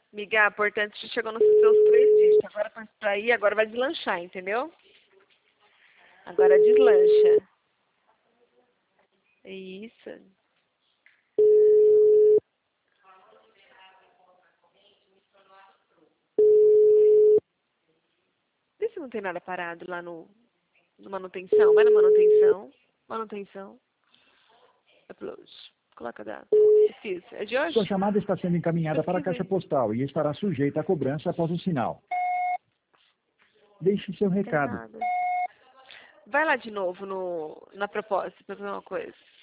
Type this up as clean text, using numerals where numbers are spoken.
Miga, importante que chegou nos seus 3 dígitos. Agora pra ir, agora vai deslanchar, entendeu? Agora deslancha. Isso. Vê se não tem nada parado lá no manutenção. Vai na manutenção. Manutenção. Upload. Coloca a data. Fiz. É de hoje? Sua chamada está sendo encaminhada para a caixa postal e estará sujeita a cobrança após o sinal. Deixe seu Não tem recado. nada. Vai lá de novo na proposta pra ver uma coisa.